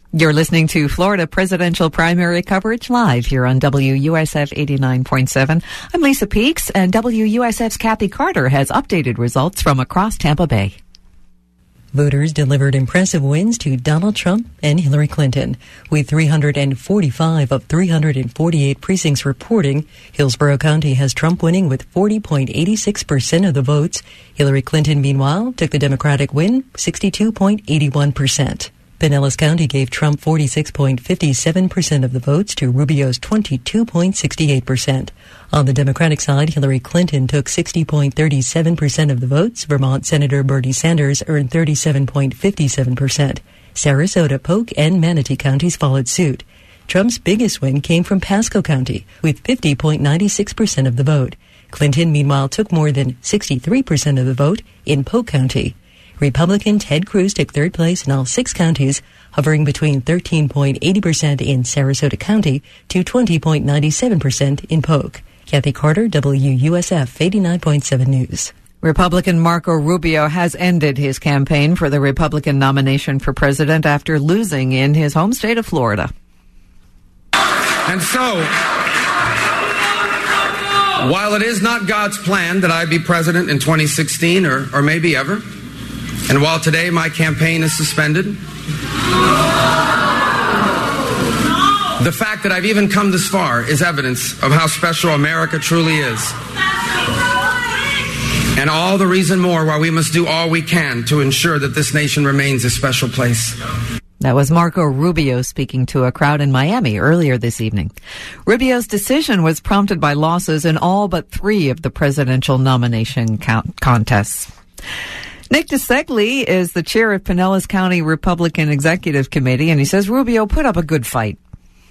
You're listening to Florida presidential primary coverage live here on WUSF 89.7. I'm Lisa Peaks, and WUSF's Kathy Carter has updated results from across Tampa Bay. Voters delivered impressive wins to Donald Trump and Hillary Clinton. With 345 of 348 precincts reporting, Hillsborough County has Trump winning with 40.86% of the votes. Hillary Clinton, meanwhile, took the Democratic win, 62.81%. Pinellas County gave Trump 46.57% of the votes to Rubio's 22.68%. On the Democratic side, Hillary Clinton took 60.37% of the votes. Vermont Senator Bernie Sanders earned 37.57%. Sarasota, Polk, and Manatee counties followed suit. Trump's biggest win came from Pasco County with 50.96% of the vote. Clinton, meanwhile, took more than 63% of the vote in Polk County. Republican Ted Cruz took third place in all 6 counties, hovering between 13.80% in Sarasota County to 20.97% in Polk. Kathy Carter, WUSF 89.7 News. Republican Marco Rubio has ended his campaign for the Republican nomination for president after losing in his home state of Florida. And so, while it is not God's plan that I be president in 2016 or maybe ever, and while today my campaign is suspended, the fact that I've even come this far is evidence of how special America truly is. And all the reason more why we must do all we can to ensure that this nation remains a special place. That was Marco Rubio speaking to a crowd in Miami earlier this evening. Rubio's decision was prompted by losses in all but 3 of the presidential nomination contests. Nick DeSegli is the chair of Pinellas County Republican Executive Committee, and he says Rubio put up a good fight.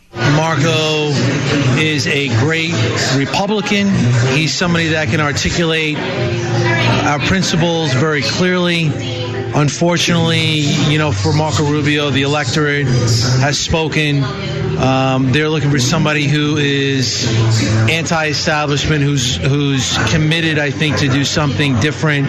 Marco is a great Republican. He's somebody that can articulate our principles very clearly. Unfortunately, for Marco Rubio, the electorate has spoken. They're looking for somebody who is anti-establishment, who's committed, I think, to do something different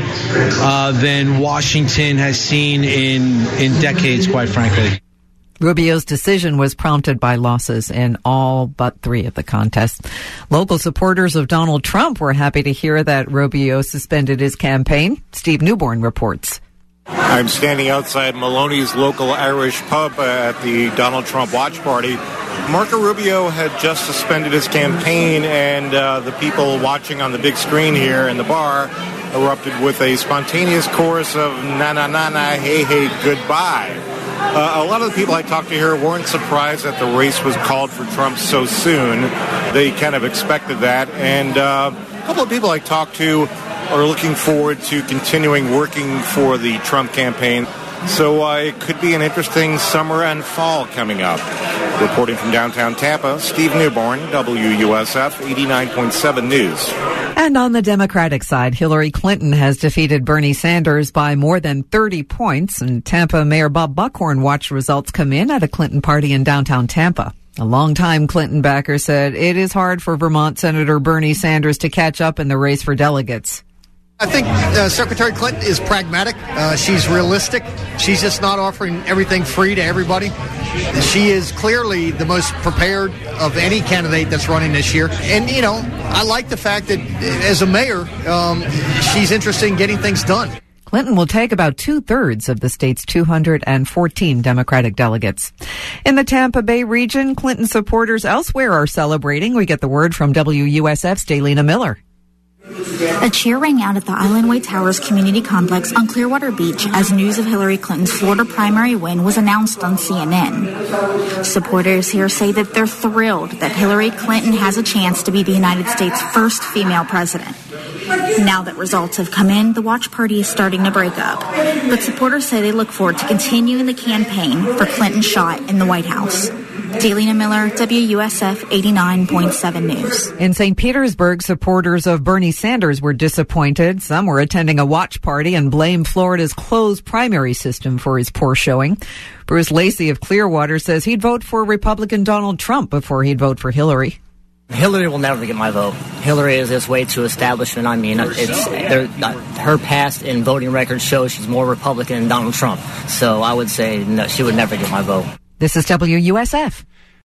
than Washington has seen in decades, quite frankly. Rubio's decision was prompted by losses in all but 3 of the contests. Local supporters of Donald Trump were happy to hear that Rubio suspended his campaign. Steve Newborn reports. I'm standing outside Maloney's local Irish pub at the Donald Trump watch party. Marco Rubio had just suspended his campaign, and the people watching on the big screen here in the bar erupted with a spontaneous chorus of na na na na, hey hey, goodbye. A lot of the people I talked to here weren't surprised that the race was called for Trump so soon. They kind of expected that, and a couple of people I talked to are looking forward to continuing working for the Trump campaign. So it could be an interesting summer and fall coming up. Reporting from downtown Tampa, Steve Newborn, WUSF 89.7 News. And on the Democratic side, Hillary Clinton has defeated Bernie Sanders by more than 30 points, and Tampa Mayor Bob Buckhorn watched results come in at a Clinton party in downtown Tampa. A longtime Clinton backer said it is hard for Vermont Senator Bernie Sanders to catch up in the race for delegates. I think Secretary Clinton is pragmatic. She's realistic. She's just not offering everything free to everybody. She is clearly the most prepared of any candidate that's running this year. And, I like the fact that as a mayor, she's interested in getting things done. Clinton will take about 2/3 of the state's 214 Democratic delegates. In the Tampa Bay region, Clinton supporters elsewhere are celebrating. We get the word from WUSF's Daylina Miller. A cheer rang out at the Island Way Towers Community Complex on Clearwater Beach as news of Hillary Clinton's Florida primary win was announced on CNN. Supporters here say that they're thrilled that Hillary Clinton has a chance to be the United States' first female president. Now that results have come in, the watch party is starting to break up. But supporters say they look forward to continuing the campaign for Clinton's shot in the White House. Daylina Miller, WUSF 89.7 News. In St. Petersburg, supporters of Bernie Sanders were disappointed. Some were attending a watch party and blamed Florida's closed primary system for his poor showing. Bruce Lacey of Clearwater says he'd vote for Republican Donald Trump before he'd vote for Hillary. Hillary will never get my vote. Hillary is this way to establishment. I mean, her past and voting record shows she's more Republican than Donald Trump. So I would say no, she would never get my vote. This is WUSF.